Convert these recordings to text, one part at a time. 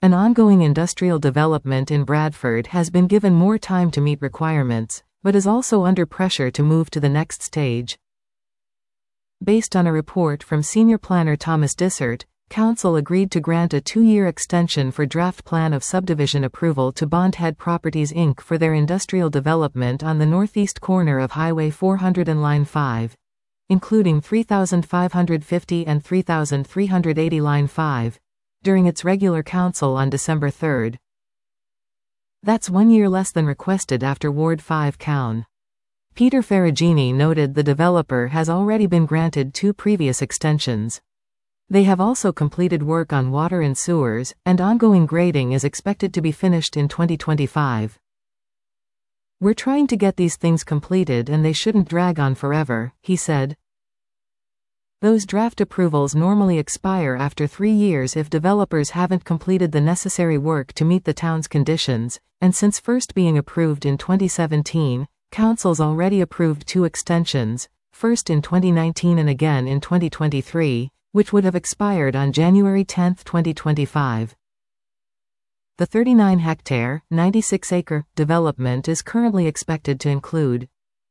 An ongoing industrial development in Bradford has been given more time to meet requirements, but is also under pressure to move to the next stage. Based on a report from senior planner Thomas Dysart, Council agreed to grant a 2-year extension for draft plan of subdivision approval to Bondhead Properties Inc. for their industrial development on the northeast corner of Highway 400 and Line 5, including 3,550 and 3,380 Line 5, during its regular council on December 3. That's 1 year less than requested after Ward 5 Cown. Peter Ferragini noted the developer has already been granted 2 previous extensions. They have also completed work on water and sewers, and ongoing grading is expected to be finished in 2025. We're trying to get these things completed and they shouldn't drag on forever, he said. Those draft approvals normally expire after 3 years if developers haven't completed the necessary work to meet the town's conditions, and since first being approved in 2017, Council's already approved 2 extensions, first in 2019 and again in 2023, which would have expired on January 10, 2025. The 39-hectare, 96-acre development is currently expected to include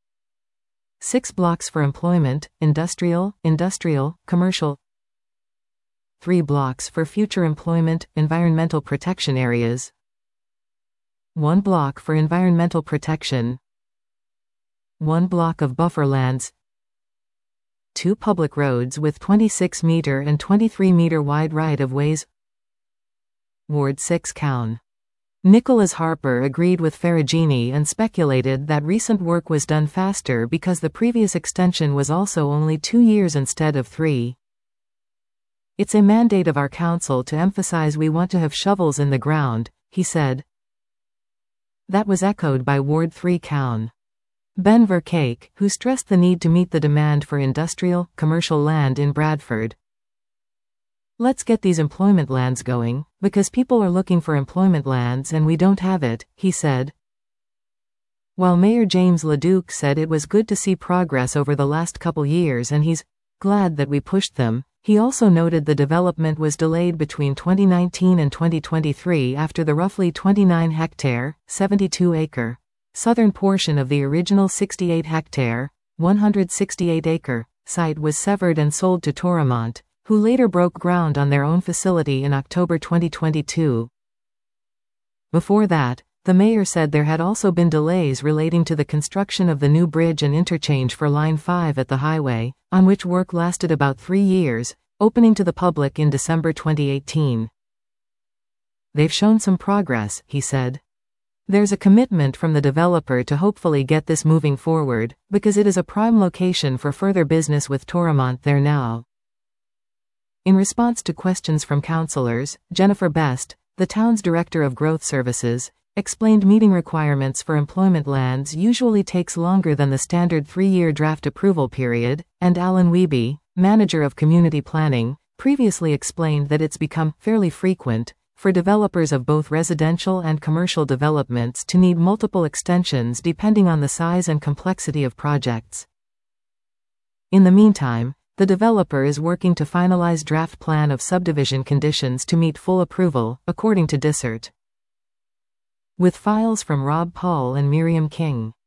6 blocks for employment, industrial, commercial, 3 blocks for future employment, environmental protection areas, 1 block for environmental protection, 1 block of buffer lands, 2 public roads with 26-meter and 23-meter wide right-of-ways. Ward 6 Cown. Nicholas Harper agreed with Ferragini and speculated that recent work was done faster because the previous extension was also only 2 years instead of 3. It's a mandate of our council to emphasize we want to have shovels in the ground, he said. That was echoed by Ward 3 Cown. Ben Vercake, who stressed the need to meet the demand for industrial, commercial land in Bradford. Let's get these employment lands going, because people are looking for employment lands and we don't have it, he said. While Mayor James LeDuc said it was good to see progress over the last couple years and he's glad that we pushed them, he also noted the development was delayed between 2019 and 2023 after the roughly 29-hectare, 72-acre, southern portion of the original 68-hectare, 168-acre, site was severed and sold to Toromont, who later broke ground on their own facility in October 2022. Before that, the mayor said there had also been delays relating to the construction of the new bridge and interchange for Line 5 at the highway, on which work lasted about 3 years, opening to the public in December 2018. They've shown some progress, he said. There's a commitment from the developer to hopefully get this moving forward, because it is a prime location for further business with Toromont there now. In response to questions from councillors, Jennifer Best, the town's Director of Growth Services, explained meeting requirements for employment lands usually takes longer than the standard 3-year draft approval period, and Alan Wiebe, Manager of Community Planning, previously explained that it's become fairly frequent for developers of both residential and commercial developments to need multiple extensions depending on the size and complexity of projects. In the meantime, the developer is working to finalize draft plan of subdivision conditions to meet full approval, according to Dysart. With files from Rob Paul and Miriam King.